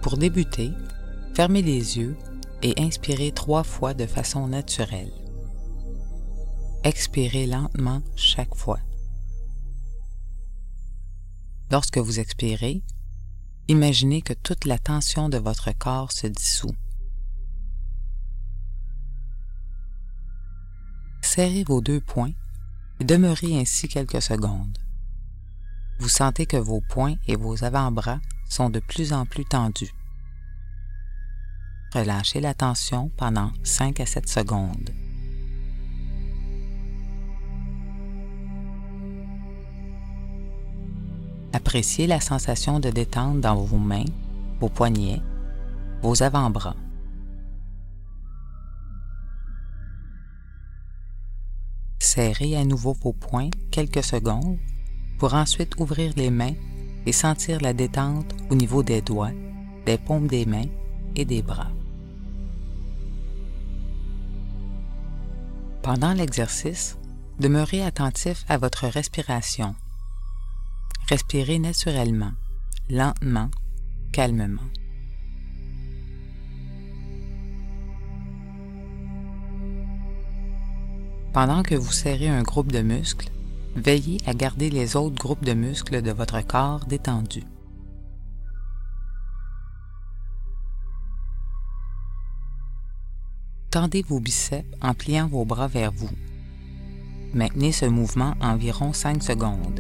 Pour débuter, fermez les yeux et inspirez 3 fois de façon naturelle. Expirez lentement chaque fois. Lorsque vous expirez, imaginez que toute la tension de votre corps se dissout. Serrez vos 2 poings et demeurez ainsi quelques secondes. Vous sentez que vos poings et vos avant-bras sont de plus en plus tendus. Relâchez la tension pendant 5 à 7 secondes. Appréciez la sensation de détente dans vos mains, vos poignets, vos avant-bras. Serrez à nouveau vos poings quelques secondes pour ensuite ouvrir les mains et sentir la détente au niveau des doigts, des paumes des mains et des bras. Pendant l'exercice, demeurez attentif à votre respiration. Respirez naturellement, lentement, calmement. Pendant que vous serrez un groupe de muscles, veillez à garder les autres groupes de muscles de votre corps détendus. Tendez vos biceps en pliant vos bras vers vous. Maintenez ce mouvement environ 5 secondes.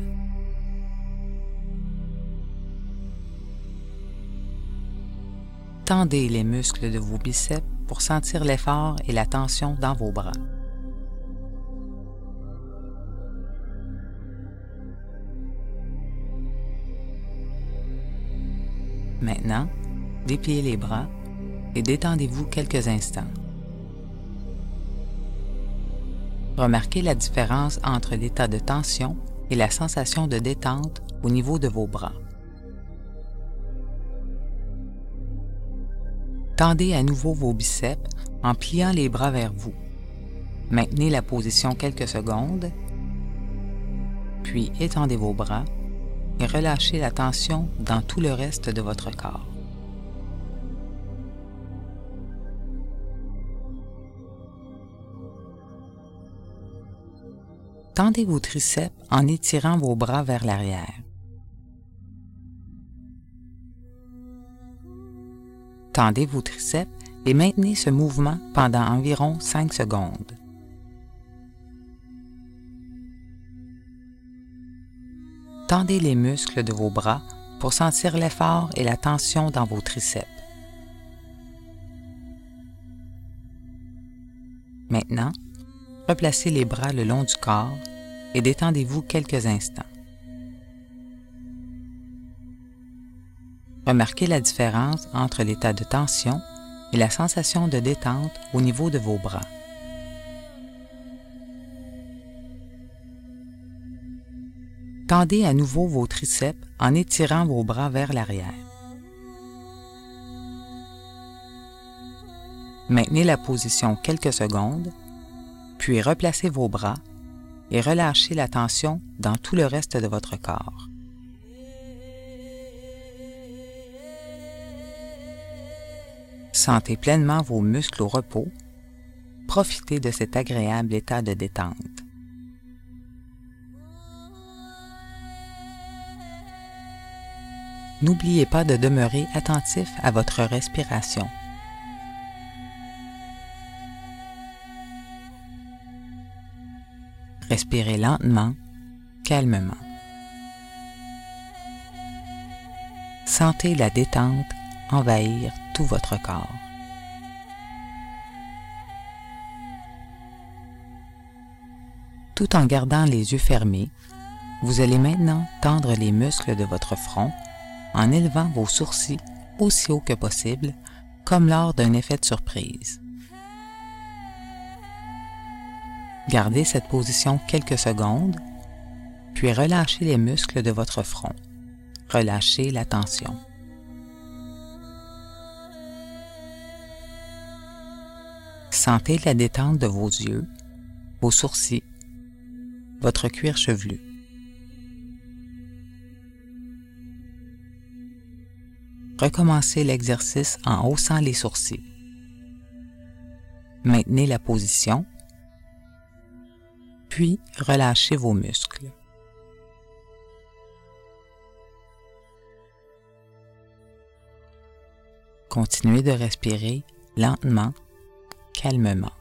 Tendez les muscles de vos biceps pour sentir l'effort et la tension dans vos bras. Maintenant, dépliez les bras et détendez-vous quelques instants. Remarquez la différence entre l'état de tension et la sensation de détente au niveau de vos bras. Tendez à nouveau vos biceps en pliant les bras vers vous. Maintenez la position quelques secondes, puis étendez vos bras et relâchez la tension dans tout le reste de votre corps. Tendez vos triceps en étirant vos bras vers l'arrière. Tendez vos triceps et maintenez ce mouvement pendant environ 5 secondes. Tendez les muscles de vos bras pour sentir l'effort et la tension dans vos triceps. Maintenant, replacez les bras le long du corps et détendez-vous quelques instants. Remarquez la différence entre l'état de tension et la sensation de détente au niveau de vos bras. Tendez à nouveau vos triceps en étirant vos bras vers l'arrière. Maintenez la position quelques secondes, puis replacez vos bras et relâchez la tension dans tout le reste de votre corps. Sentez pleinement vos muscles au repos. Profitez de cet agréable état de détente. N'oubliez pas de demeurer attentif à votre respiration. Respirez lentement, calmement. Sentez la détente envahir tout votre corps. Tout en gardant les yeux fermés, vous allez maintenant tendre les muscles de votre front en élevant vos sourcils aussi haut que possible, comme lors d'un effet de surprise. Gardez cette position quelques secondes, puis relâchez les muscles de votre front. Relâchez la tension. Sentez la détente de vos yeux, vos sourcils, votre cuir chevelu. recommencez l'exercice en haussant les sourcils. Maintenez la position, puis relâchez vos muscles. Continuez de respirer lentement, calmement.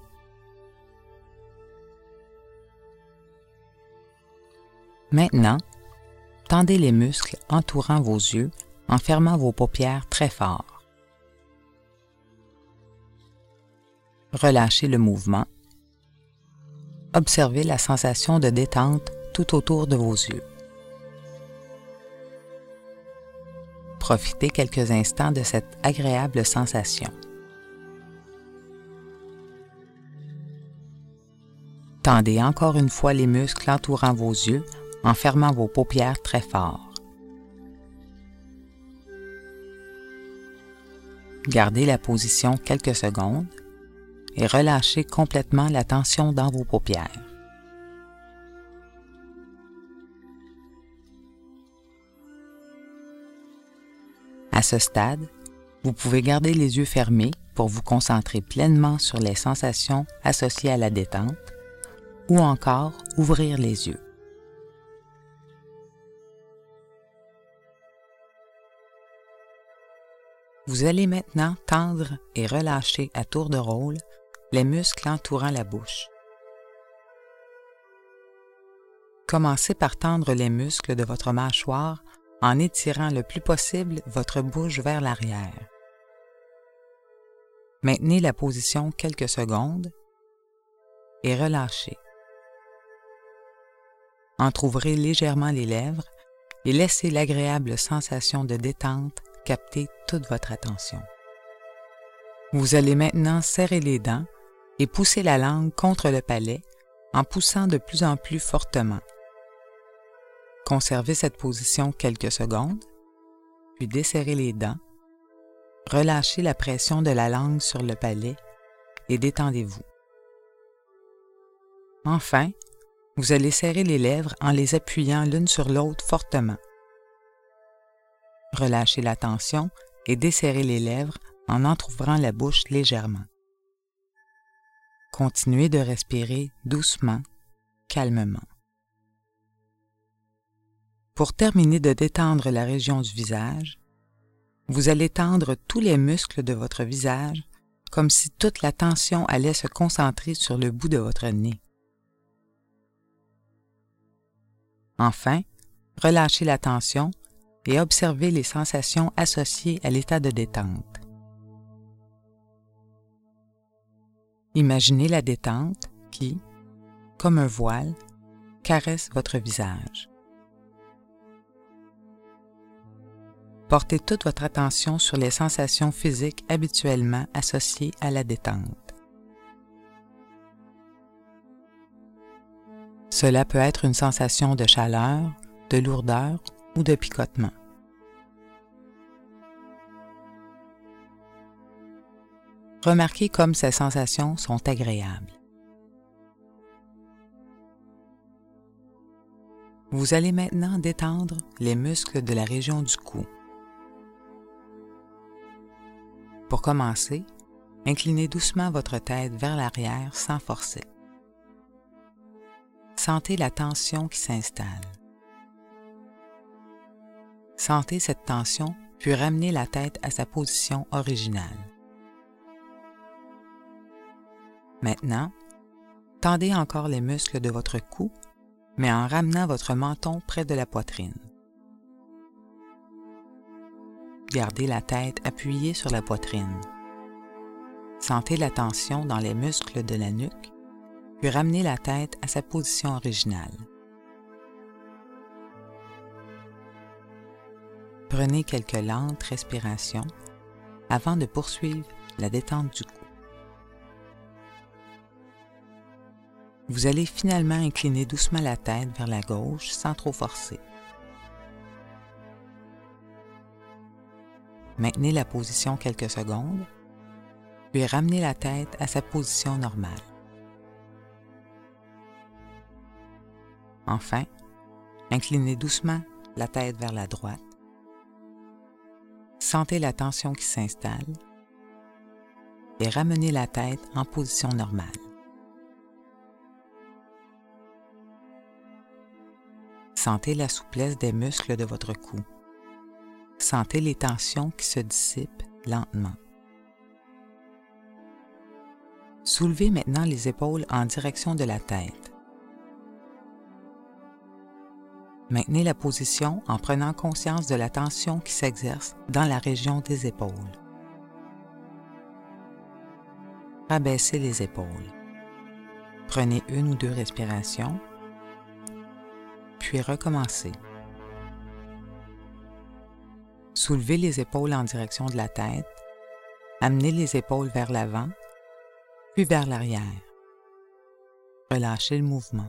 Maintenant, tendez les muscles entourant vos yeux en fermant vos paupières très fort. Relâchez le mouvement. Observez la sensation de détente tout autour de vos yeux. Profitez quelques instants de cette agréable sensation. Tendez encore une fois les muscles entourant vos yeux en fermant vos paupières très fort. Gardez la position quelques secondes et relâchez complètement la tension dans vos paupières. À ce stade, vous pouvez garder les yeux fermés pour vous concentrer pleinement sur les sensations associées à la détente ou encore ouvrir les yeux. Vous allez maintenant tendre et relâcher à tour de rôle les muscles entourant la bouche. Commencez par tendre les muscles de votre mâchoire en étirant le plus possible votre bouche vers l'arrière. Maintenez la position quelques secondes et relâchez. Entrouvrez légèrement les lèvres et laissez l'agréable sensation de détente capter toute votre attention. Vous allez maintenant serrer les dents et pousser la langue contre le palais en poussant de plus en plus fortement. Conservez cette position quelques secondes, puis desserrez les dents, relâchez la pression de la langue sur le palais et détendez-vous. Enfin, vous allez serrer les lèvres en les appuyant l'une sur l'autre fortement. Relâchez la tension et desserrez les lèvres en entr'ouvrant la bouche légèrement. Continuez de respirer doucement, calmement. Pour terminer de détendre la région du visage, vous allez tendre tous les muscles de votre visage comme si toute la tension allait se concentrer sur le bout de votre nez. Enfin, relâchez la tension et observez les sensations associées à l'état de détente. Imaginez la détente qui, comme un voile, caresse votre visage. Portez toute votre attention sur les sensations physiques habituellement associées à la détente. Cela peut être une sensation de chaleur, de lourdeur ou de picotement. Remarquez comme ces sensations sont agréables. Vous allez maintenant détendre les muscles de la région du cou. Pour commencer, inclinez doucement votre tête vers l'arrière sans forcer. Sentez la tension qui s'installe. Sentez cette tension puis ramenez la tête à sa position originale. Maintenant, tendez encore les muscles de votre cou, mais en ramenant votre menton près de la poitrine. Gardez la tête appuyée sur la poitrine. Sentez la tension dans les muscles de la nuque, puis ramenez la tête à sa position originale. Prenez quelques lentes respirations avant de poursuivre la détente du cou. Vous allez finalement incliner doucement la tête vers la gauche sans trop forcer. Maintenez la position quelques secondes, puis ramenez la tête à sa position normale. Enfin, inclinez doucement la tête vers la droite. Sentez la tension qui s'installe et ramenez la tête en position normale. Sentez la souplesse des muscles de votre cou. Sentez les tensions qui se dissipent lentement. Soulevez maintenant les épaules en direction de la tête. Maintenez la position en prenant conscience de la tension qui s'exerce dans la région des épaules. Rabaissez les épaules. Prenez 1 ou 2 respirations, puis recommencez. Soulevez les épaules en direction de la tête, amenez les épaules vers l'avant, puis vers l'arrière. Relâchez le mouvement.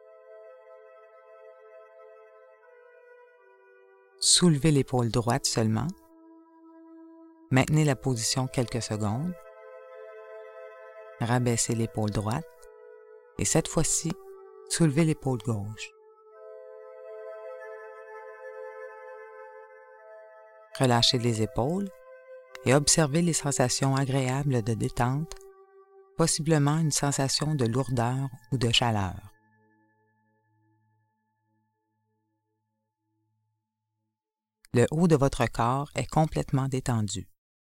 Soulevez l'épaule droite seulement. Maintenez la position quelques secondes. Rabaissez l'épaule droite et cette fois-ci, soulevez l'épaule gauche. Relâchez les épaules et observez les sensations agréables de détente, possiblement une sensation de lourdeur ou de chaleur. Le haut de votre corps est complètement détendu.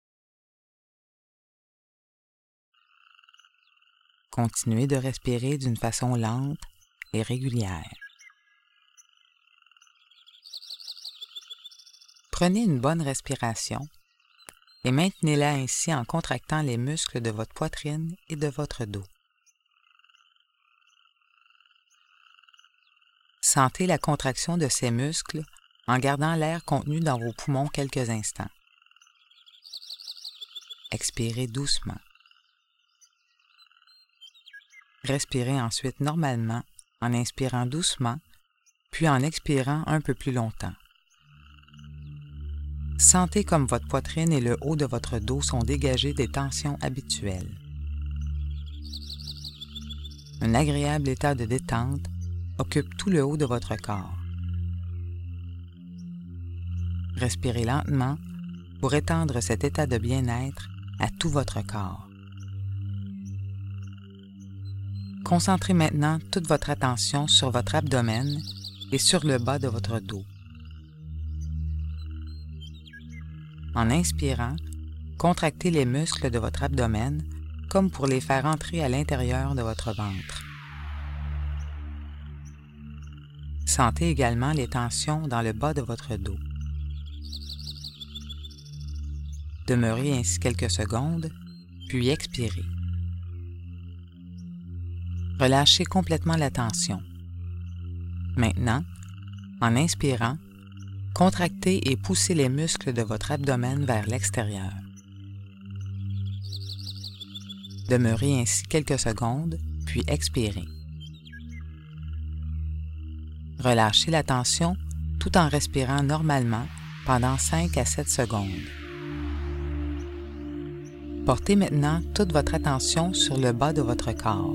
Continuez de respirer d'une façon lente et régulière. Prenez une bonne respiration et maintenez-la ainsi en contractant les muscles de votre poitrine et de votre dos. Sentez la contraction de ces muscles en gardant l'air contenu dans vos poumons quelques instants. Expirez doucement. Respirez ensuite normalement en inspirant doucement, puis en expirant un peu plus longtemps. Sentez comme votre poitrine et le haut de votre dos sont dégagés des tensions habituelles. Un agréable état de détente occupe tout le haut de votre corps. Respirez lentement pour étendre cet état de bien-être à tout votre corps. Concentrez maintenant toute votre attention sur votre abdomen et sur le bas de votre dos. En inspirant, contractez les muscles de votre abdomen comme pour les faire entrer à l'intérieur de votre ventre. Sentez également les tensions dans le bas de votre dos. Demeurez ainsi quelques secondes, puis expirez. Relâchez complètement la tension. Maintenant, en inspirant, contractez et poussez les muscles de votre abdomen vers l'extérieur. Demeurez ainsi quelques secondes, puis expirez. Relâchez la tension tout en respirant normalement pendant 5 à 7 secondes. Portez maintenant toute votre attention sur le bas de votre corps.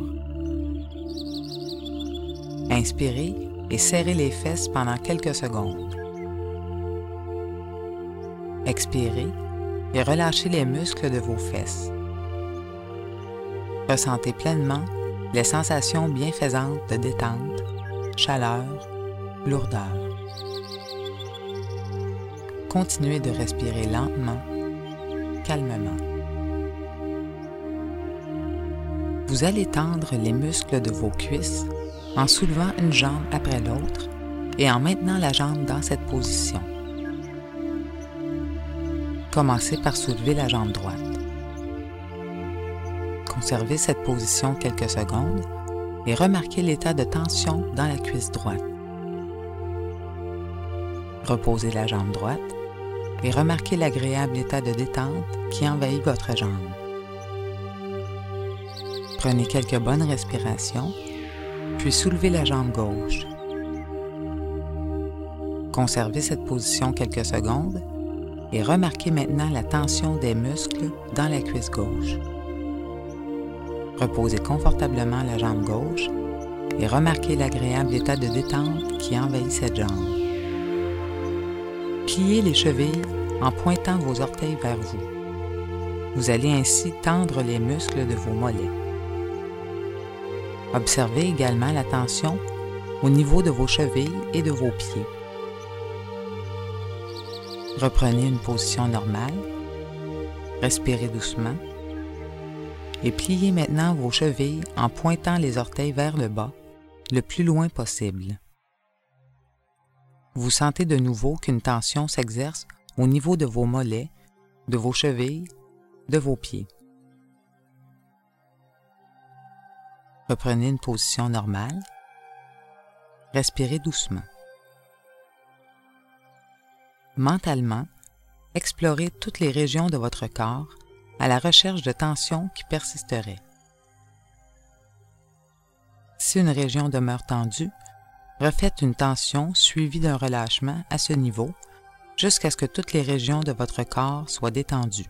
Inspirez et serrez les fesses pendant quelques secondes. Expirez et relâchez les muscles de vos fesses. Ressentez pleinement les sensations bienfaisantes de détente, chaleur, lourdeur. Continuez de respirer lentement, calmement. Vous allez tendre les muscles de vos cuisses en soulevant une jambe après l'autre et en maintenant la jambe dans cette position. Commencez par soulever la jambe droite. Conservez cette position quelques secondes et remarquez l'état de tension dans la cuisse droite. Reposez la jambe droite et remarquez l'agréable état de détente qui envahit votre jambe. Prenez quelques bonnes respirations, puis soulevez la jambe gauche. Conservez cette position quelques secondes et remarquez maintenant la tension des muscles dans la cuisse gauche. Reposez confortablement la jambe gauche et remarquez l'agréable état de détente qui envahit cette jambe. Pliez les chevilles en pointant vos orteils vers vous. Vous allez ainsi tendre les muscles de vos mollets. Observez également la tension au niveau de vos chevilles et de vos pieds. Reprenez une position normale, respirez doucement et pliez maintenant vos chevilles en pointant les orteils vers le bas, le plus loin possible. Vous sentez de nouveau qu'une tension s'exerce au niveau de vos mollets, de vos chevilles, de vos pieds. Reprenez une position normale, respirez doucement. Mentalement, explorez toutes les régions de votre corps à la recherche de tensions qui persisteraient. Si une région demeure tendue, refaites une tension suivie d'un relâchement à ce niveau jusqu'à ce que toutes les régions de votre corps soient détendues.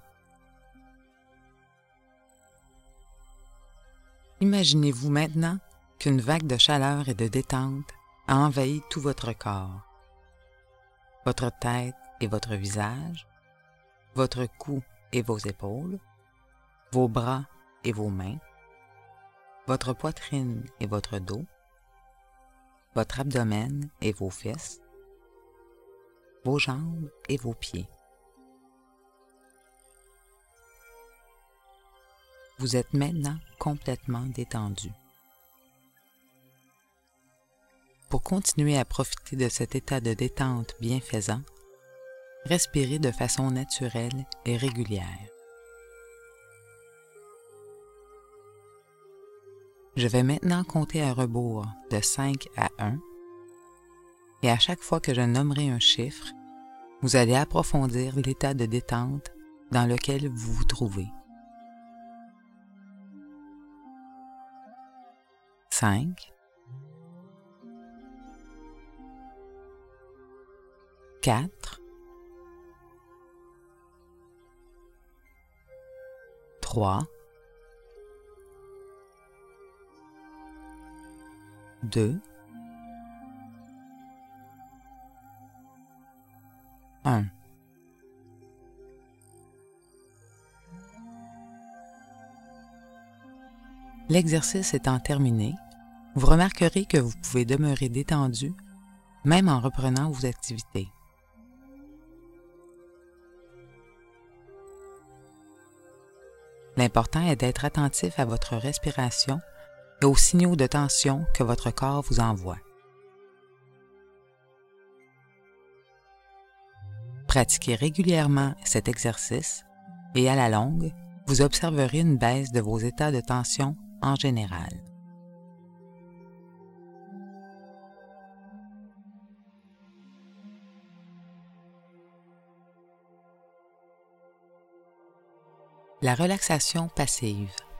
Imaginez-vous maintenant qu'une vague de chaleur et de détente a envahi tout votre corps, votre tête et votre visage, votre cou et vos épaules, vos bras et vos mains, votre poitrine et votre dos, votre abdomen et vos fesses, vos jambes et vos pieds. Vous êtes maintenant complètement détendu. Pour continuer à profiter de cet état de détente bienfaisant, respirez de façon naturelle et régulière. Je vais maintenant compter à rebours de 5 à 1 et à chaque fois que je nommerai un chiffre, vous allez approfondir l'état de détente dans lequel vous vous trouvez. 5, 4, 3, 2, 1. L'exercice étant terminé, vous remarquerez que vous pouvez demeurer détendu même en reprenant vos activités. L'important est d'être attentif à votre respiration et aux signaux de tension que votre corps vous envoie. Pratiquez régulièrement cet exercice et à la longue, vous observerez une baisse de vos états de tension en général. La relaxation passive.